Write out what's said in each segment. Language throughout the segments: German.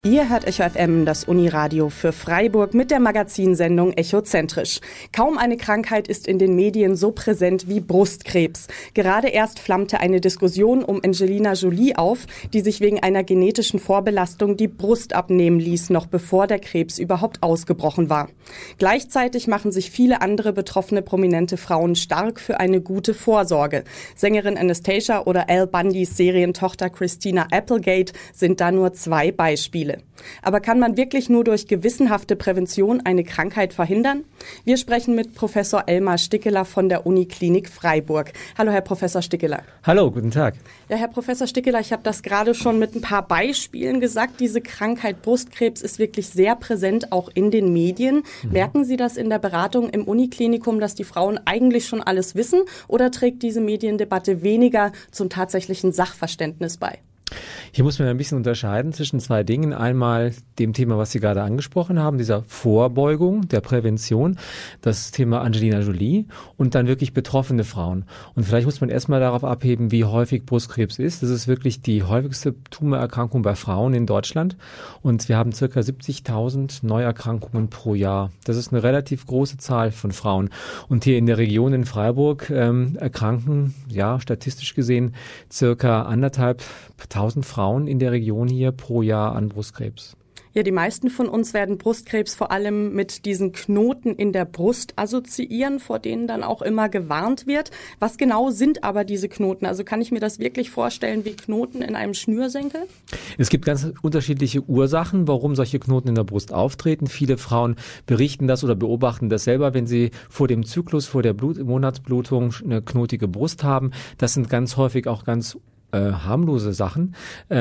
Ihr hört Echo FM, das Uniradio für Freiburg mit der Magazinsendung Echozentrisch. Kaum eine Krankheit ist in den Medien so präsent wie Brustkrebs. Gerade erst flammte eine Diskussion um Angelina Jolie auf, die sich wegen einer genetischen Vorbelastung die Brust abnehmen ließ, noch bevor der Krebs überhaupt ausgebrochen war. Gleichzeitig machen sich viele andere betroffene prominente Frauen stark für eine gute Vorsorge. Sängerin Anastasia oder Al Bundys Serientochter Christina Applegate sind da nur zwei Beispiele. Aber kann man wirklich nur durch gewissenhafte Prävention eine Krankheit verhindern? Wir sprechen mit Professor Elmar Stickeler von der Uniklinik Freiburg. Hallo, Herr Professor Stickeler. Hallo, guten Tag. Ja, Herr Professor Stickeler, ich habe das gerade schon mit ein paar Beispielen gesagt. Diese Krankheit Brustkrebs ist wirklich sehr präsent, auch in den Medien. Merken Sie das in der Beratung im Uniklinikum, dass die Frauen eigentlich schon alles wissen? Oder trägt diese Mediendebatte weniger zum tatsächlichen Sachverständnis bei? Hier muss man ein bisschen unterscheiden zwischen zwei Dingen. Einmal dem Thema, was Sie gerade angesprochen haben, dieser Vorbeugung, der Prävention, das Thema Angelina Jolie und dann wirklich betroffene Frauen. Und vielleicht muss man erstmal darauf abheben, wie häufig Brustkrebs ist. Das ist wirklich die häufigste Tumorerkrankung bei Frauen in Deutschland. Und wir haben circa 70.000 Neuerkrankungen pro Jahr. Das ist eine relativ große Zahl von Frauen. Und hier in der Region in Freiburg erkranken, ja, statistisch gesehen, circa 1.500 Frauen in der Region hier pro Jahr an Brustkrebs. Ja, die meisten von uns werden Brustkrebs vor allem mit diesen Knoten in der Brust assoziieren, vor denen dann auch immer gewarnt wird. Was genau sind aber diese Knoten? Also kann ich mir das wirklich vorstellen wie Knoten in einem Schnürsenkel? Es gibt ganz unterschiedliche Ursachen, warum solche Knoten in der Brust auftreten. Viele Frauen berichten das oder beobachten das selber, wenn sie vor dem Zyklus, vor der Monatsblutung eine knotige Brust haben. Das sind ganz häufig auch ganz harmlose Sachen.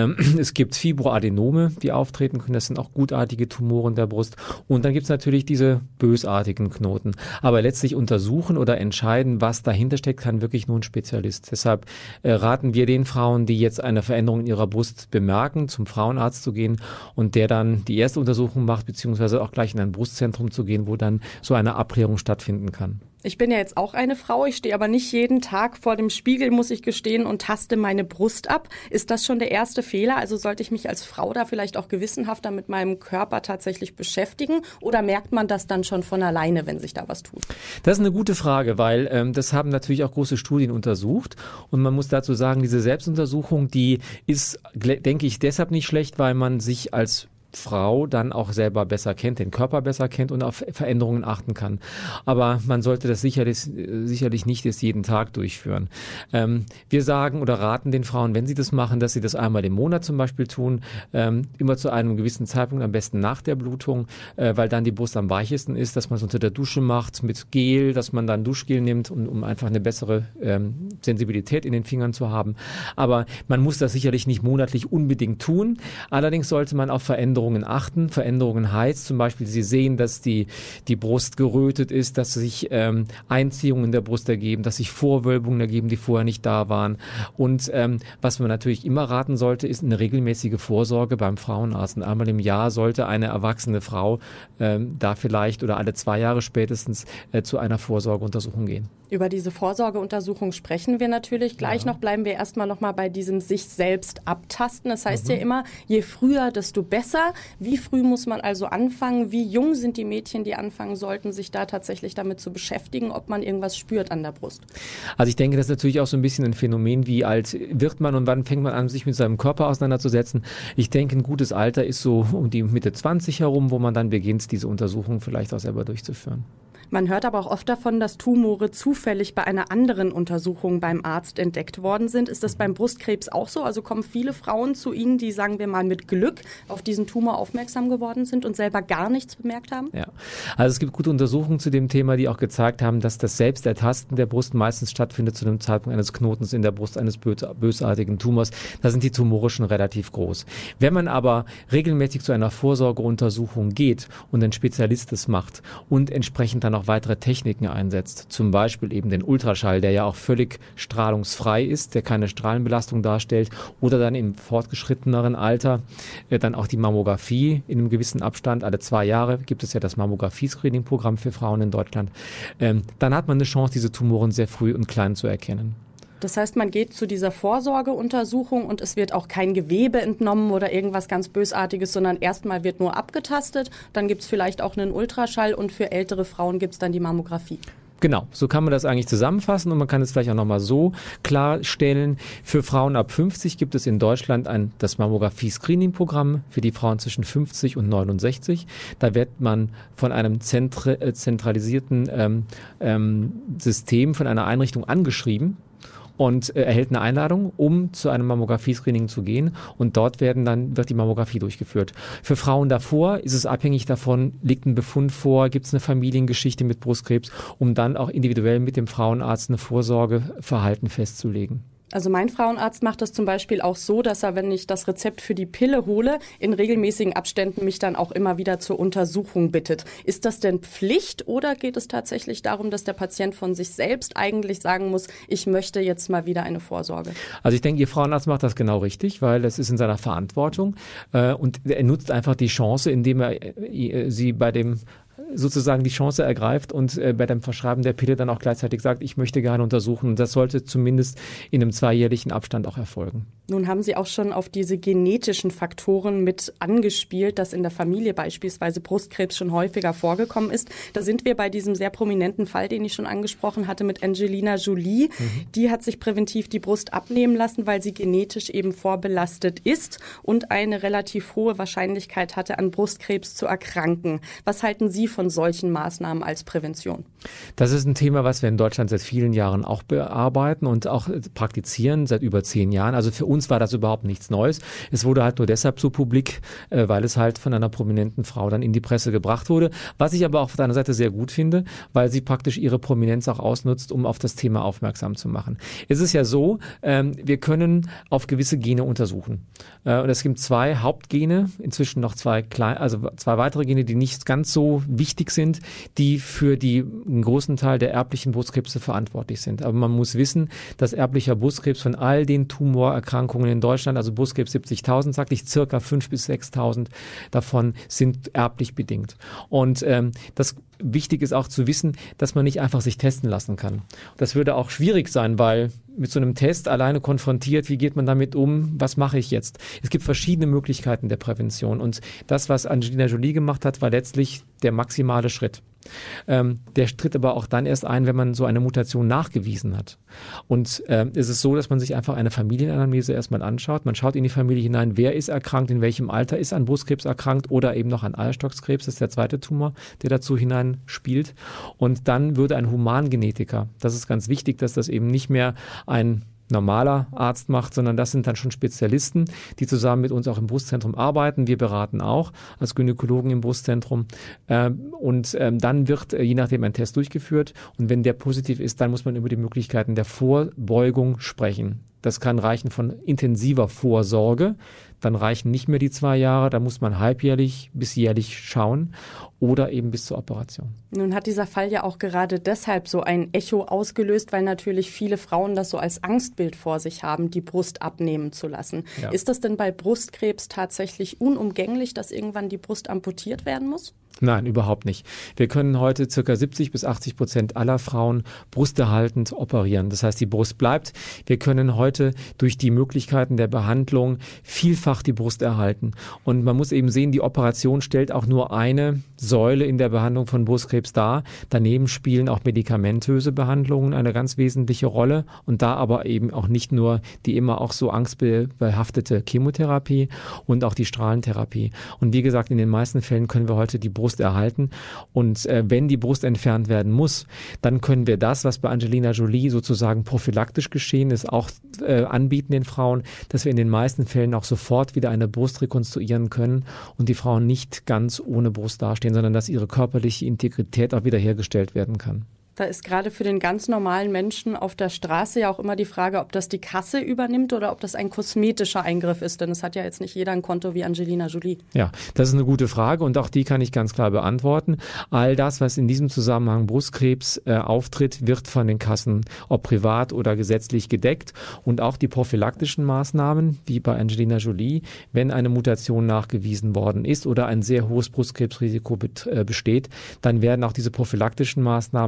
Es gibt Fibroadenome, die auftreten können. Das sind auch gutartige Tumoren der Brust. Und dann gibt es natürlich diese bösartigen Knoten. Aber letztlich untersuchen oder entscheiden, was dahinter steckt, kann wirklich nur ein Spezialist. Deshalb raten wir den Frauen, die jetzt eine Veränderung in ihrer Brust bemerken, zum Frauenarzt zu gehen und der dann die erste Untersuchung macht, beziehungsweise auch gleich in ein Brustzentrum zu gehen, wo dann so eine Abklärung stattfinden kann. Ich bin ja jetzt auch eine Frau, ich stehe aber nicht jeden Tag vor dem Spiegel, muss ich gestehen, und taste meine Brust ab. Ist das schon der erste Fehler? Also sollte ich mich als Frau da vielleicht auch gewissenhafter mit meinem Körper tatsächlich beschäftigen? Oder merkt man das dann schon von alleine, wenn sich da was tut? Das ist eine gute Frage, weil das haben natürlich auch große Studien untersucht. Und man muss dazu sagen, diese Selbstuntersuchung, die ist, denke ich, deshalb nicht schlecht, weil man sich als Frau dann auch selber besser kennt, den Körper besser kennt und auf Veränderungen achten kann. Aber man sollte das sicherlich nicht jetzt jeden Tag durchführen. Wir sagen oder raten den Frauen, wenn sie das machen, dass sie das einmal im Monat zum Beispiel tun, immer zu einem gewissen Zeitpunkt, am besten nach der Blutung, weil dann die Brust am weichesten ist, dass man es unter der Dusche macht mit Gel, dass man dann Duschgel nimmt, um einfach eine bessere Sensibilität in den Fingern zu haben. Aber man muss das sicherlich nicht monatlich unbedingt tun. Allerdings sollte man auf Veränderungen achten. Veränderungen heißt zum Beispiel, Sie sehen, dass die Brust gerötet ist, dass sich Einziehungen in der Brust ergeben, dass sich Vorwölbungen ergeben, die vorher nicht da waren. Und was man natürlich immer raten sollte, ist eine regelmäßige Vorsorge beim Frauenarzt. Und einmal im Jahr sollte eine erwachsene Frau da vielleicht oder alle 2 Jahre spätestens zu einer Vorsorgeuntersuchung gehen. Über diese Vorsorgeuntersuchung sprechen wir natürlich gleich noch. Bleiben wir erstmal noch mal bei diesem sich selbst abtasten. Das heißt ja immer, je früher, desto besser. Wie früh muss man also anfangen? Wie jung sind die Mädchen, die anfangen sollten, sich da tatsächlich damit zu beschäftigen, ob man irgendwas spürt an der Brust? Also ich denke, das ist natürlich auch so ein bisschen ein Phänomen, wie alt wird man und wann fängt man an, sich mit seinem Körper auseinanderzusetzen. Ich denke, ein gutes Alter ist so um die Mitte 20 herum, wo man dann beginnt, diese Untersuchung vielleicht auch selber durchzuführen. Man hört aber auch oft davon, dass Tumore zufällig bei einer anderen Untersuchung beim Arzt entdeckt worden sind. Ist das beim Brustkrebs auch so? Also kommen viele Frauen zu Ihnen, die, sagen wir mal, mit Glück auf diesen Tumor aufmerksam geworden sind und selber gar nichts bemerkt haben? Ja, also es gibt gute Untersuchungen zu dem Thema, die auch gezeigt haben, dass das Selbstertasten der Brust meistens stattfindet zu dem Zeitpunkt eines Knotens in der Brust eines bösartigen Tumors. Da sind die Tumore schon relativ groß. Wenn man aber regelmäßig zu einer Vorsorgeuntersuchung geht und ein Spezialist es macht und entsprechend dann auch weitere Techniken einsetzt, zum Beispiel eben den Ultraschall, der ja auch völlig strahlungsfrei ist, der keine Strahlenbelastung darstellt, oder dann im fortgeschritteneren Alter dann auch die Mammographie in einem gewissen Abstand, alle 2 Jahre gibt es ja das Mammographie-Screening-Programm für Frauen in Deutschland, dann hat man eine Chance, diese Tumoren sehr früh und klein zu erkennen. Das heißt, man geht zu dieser Vorsorgeuntersuchung und es wird auch kein Gewebe entnommen oder irgendwas ganz Bösartiges, sondern erstmal wird nur abgetastet. Dann gibt es vielleicht auch einen Ultraschall und für ältere Frauen gibt es dann die Mammographie. Genau, so kann man das eigentlich zusammenfassen und man kann es vielleicht auch nochmal so klarstellen. Für Frauen ab 50 gibt es in Deutschland das Mammographie-Screening-Programm für die Frauen zwischen 50 und 69. Da wird man von einem zentralisierten System, von einer Einrichtung angeschrieben und erhält eine Einladung, um zu einem Mammographie-Screening zu gehen. Und dort wird die Mammographie durchgeführt. Für Frauen davor ist es abhängig davon, liegt ein Befund vor, gibt es eine Familiengeschichte mit Brustkrebs, um dann auch individuell mit dem Frauenarzt eine Vorsorgeverhalten festzulegen. Also mein Frauenarzt macht das zum Beispiel auch so, dass er, wenn ich das Rezept für die Pille hole, in regelmäßigen Abständen mich dann auch immer wieder zur Untersuchung bittet. Ist das denn Pflicht oder geht es tatsächlich darum, dass der Patient von sich selbst eigentlich sagen muss, ich möchte jetzt mal wieder eine Vorsorge? Also ich denke, Ihr Frauenarzt macht das genau richtig, weil das ist in seiner Verantwortung und er nutzt einfach die Chance, indem er sie bei dem sozusagen die Chance ergreift und bei dem Verschreiben der Pille dann auch gleichzeitig sagt, ich möchte gerne untersuchen. Und das sollte zumindest in einem 2-jährlichen Abstand auch erfolgen. Nun haben Sie auch schon auf diese genetischen Faktoren mit angespielt, dass in der Familie beispielsweise Brustkrebs schon häufiger vorgekommen ist. Da sind wir bei diesem sehr prominenten Fall, den ich schon angesprochen hatte mit Angelina Jolie. Die hat sich präventiv die Brust abnehmen lassen, weil sie genetisch eben vorbelastet ist und eine relativ hohe Wahrscheinlichkeit hatte, an Brustkrebs zu erkranken. Was halten Sie von solchen Maßnahmen als Prävention? Das ist ein Thema, was wir in Deutschland seit vielen Jahren auch bearbeiten und auch praktizieren, seit über 10 Jahren. Also für uns war das überhaupt nichts Neues. Es wurde halt nur deshalb so publik, weil es halt von einer prominenten Frau dann in die Presse gebracht wurde. Was ich aber auch auf der anderen Seite sehr gut finde, weil sie praktisch ihre Prominenz auch ausnutzt, um auf das Thema aufmerksam zu machen. Es ist ja so, wir können auf gewisse Gene untersuchen. Und es gibt 2 Hauptgene, inzwischen noch 2 weitere Gene, die nicht ganz so wichtig sind, die für einen großen Teil der erblichen Brustkrebse verantwortlich sind. Aber man muss wissen, dass erblicher Brustkrebs von all den Tumorerkrankungen in Deutschland, also Brustkrebs 70.000, sagte ich, circa 5.000 bis 6.000 davon sind erblich bedingt. Und das wichtig ist auch zu wissen, dass man nicht einfach sich testen lassen kann. Das würde auch schwierig sein, weil mit so einem Test alleine konfrontiert, wie geht man damit um, was mache ich jetzt? Es gibt verschiedene Möglichkeiten der Prävention und das, was Angelina Jolie gemacht hat, war letztlich der maximale Schritt. Der tritt aber auch dann erst ein, wenn man so eine Mutation nachgewiesen hat. Und es ist so, dass man sich einfach eine Familienanamnese erstmal anschaut. Man schaut in die Familie hinein, wer ist erkrankt, in welchem Alter ist an Brustkrebs erkrankt oder eben noch an Eierstockskrebs, das ist der zweite Tumor, der dazu hineinspielt. Und dann würde ein Humangenetiker, das ist ganz wichtig, dass das eben nicht mehr ein normaler Arzt macht, sondern das sind dann schon Spezialisten, die zusammen mit uns auch im Brustzentrum arbeiten. Wir beraten auch als Gynäkologen im Brustzentrum. Dann wird je nachdem ein Test durchgeführt. Und wenn der positiv ist, dann muss man über die Möglichkeiten der Vorbeugung sprechen. Das kann reichen von intensiver Vorsorge. Dann reichen nicht mehr die 2 Jahre. Da muss man halbjährlich bis jährlich schauen oder eben bis zur Operation. Nun hat dieser Fall ja auch gerade deshalb so ein Echo ausgelöst, weil natürlich viele Frauen das so als Angstbild vor sich haben, die Brust abnehmen zu lassen. Ja. Ist das denn bei Brustkrebs tatsächlich unumgänglich, dass irgendwann die Brust amputiert werden muss? Nein, überhaupt nicht. Wir können heute ca. 70-80% aller Frauen brusterhaltend operieren. Das heißt, die Brust bleibt. Wir können heute durch die Möglichkeiten der Behandlung vielfach die Brust erhalten. Und man muss eben sehen, die Operation stellt auch nur eine Säule in der Behandlung von Brustkrebs dar. Daneben spielen auch medikamentöse Behandlungen eine ganz wesentliche Rolle. Und da aber eben auch nicht nur die immer auch so angstbehaftete Chemotherapie und auch die Strahlentherapie. Und wie gesagt, in den meisten Fällen können wir heute die Brust erhalten. Und wenn die Brust entfernt werden muss, dann können wir das, was bei Angelina Jolie sozusagen prophylaktisch geschehen ist, auch anbieten den Frauen, dass wir in den meisten Fällen auch sofort wieder eine Brust rekonstruieren können und die Frauen nicht ganz ohne Brust dastehen, sondern dass ihre körperliche Integrität auch wiederhergestellt werden kann. Da ist gerade für den ganz normalen Menschen auf der Straße ja auch immer die Frage, ob das die Kasse übernimmt oder ob das ein kosmetischer Eingriff ist. Denn es hat ja jetzt nicht jeder ein Konto wie Angelina Jolie. Ja, das ist eine gute Frage und auch die kann ich ganz klar beantworten. All das, was in diesem Zusammenhang Brustkrebs auftritt, wird von den Kassen, ob privat oder gesetzlich, gedeckt. Und auch die prophylaktischen Maßnahmen, wie bei Angelina Jolie, wenn eine Mutation nachgewiesen worden ist oder ein sehr hohes Brustkrebsrisiko besteht, dann werden auch diese prophylaktischen Maßnahmen entfernt.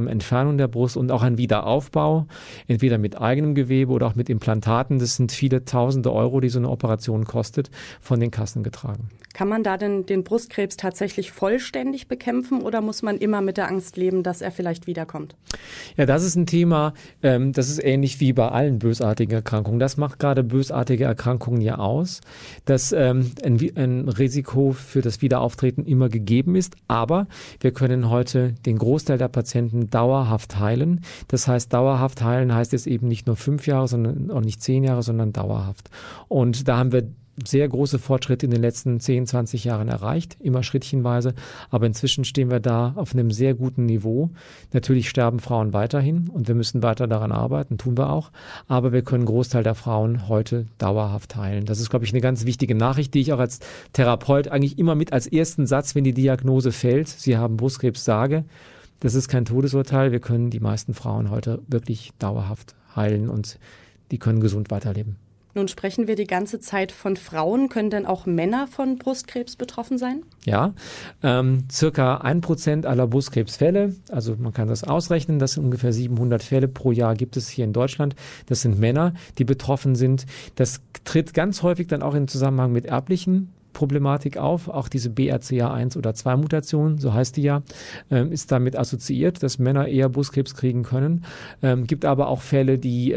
Entfernung der Brust und auch ein Wiederaufbau, entweder mit eigenem Gewebe oder auch mit Implantaten. Das sind viele tausende Euro, die so eine Operation kostet, von den Kassen getragen. Kann man da denn den Brustkrebs tatsächlich vollständig bekämpfen oder muss man immer mit der Angst leben, dass er vielleicht wiederkommt? Ja, das ist ein Thema, das ist ähnlich wie bei allen bösartigen Erkrankungen. Das macht gerade bösartige Erkrankungen ja aus, dass ein Risiko für das Wiederauftreten immer gegeben ist. Aber wir können heute den Großteil der Patienten dauerhaft heilen. Das heißt, dauerhaft heilen heißt jetzt eben nicht nur 5 Jahre, sondern auch nicht 10 Jahre, sondern dauerhaft. Und da haben wir sehr große Fortschritte in den letzten 10, 20 Jahren erreicht, immer schrittchenweise. Aber inzwischen stehen wir da auf einem sehr guten Niveau. Natürlich sterben Frauen weiterhin und wir müssen weiter daran arbeiten, tun wir auch. Aber wir können einen Großteil der Frauen heute dauerhaft heilen. Das ist, glaube ich, eine ganz wichtige Nachricht, die ich auch als Therapeut eigentlich immer mit als ersten Satz, wenn die Diagnose fällt, Sie haben Brustkrebs, sage. Das ist kein Todesurteil. Wir können die meisten Frauen heute wirklich dauerhaft heilen und die können gesund weiterleben. Nun sprechen wir die ganze Zeit von Frauen. Können denn auch Männer von Brustkrebs betroffen sein? Ja, circa 1% aller Brustkrebsfälle, also man kann das ausrechnen, das sind ungefähr 700 Fälle pro Jahr gibt es hier in Deutschland. Das sind Männer, die betroffen sind. Das tritt ganz häufig dann auch im Zusammenhang mit erblichen Problematik auf. Auch diese BRCA1 oder 2 Mutation, so heißt die ja, ist damit assoziiert, dass Männer eher Brustkrebs kriegen können. Gibt aber auch Fälle, die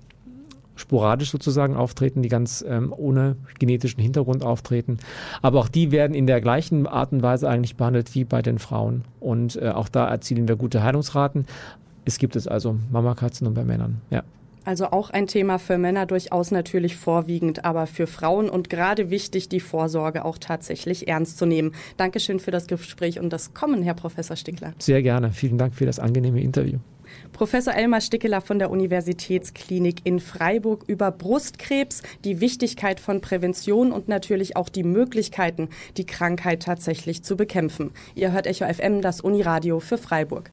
sporadisch sozusagen auftreten, die ganz ohne genetischen Hintergrund auftreten. Aber auch die werden in der gleichen Art und Weise eigentlich behandelt wie bei den Frauen. Und auch da erzielen wir gute Heilungsraten. Es gibt es also Mammakarzinom bei Männern, ja. Also auch ein Thema für Männer durchaus natürlich vorwiegend, aber für Frauen und gerade wichtig, die Vorsorge auch tatsächlich ernst zu nehmen. Dankeschön für das Gespräch und das Kommen, Herr Professor Stickler. Sehr gerne. Vielen Dank für das angenehme Interview. Professor Elmar Stickeler von der Universitätsklinik in Freiburg über Brustkrebs, die Wichtigkeit von Prävention und natürlich auch die Möglichkeiten, die Krankheit tatsächlich zu bekämpfen. Ihr hört Echo FM, das Uniradio für Freiburg.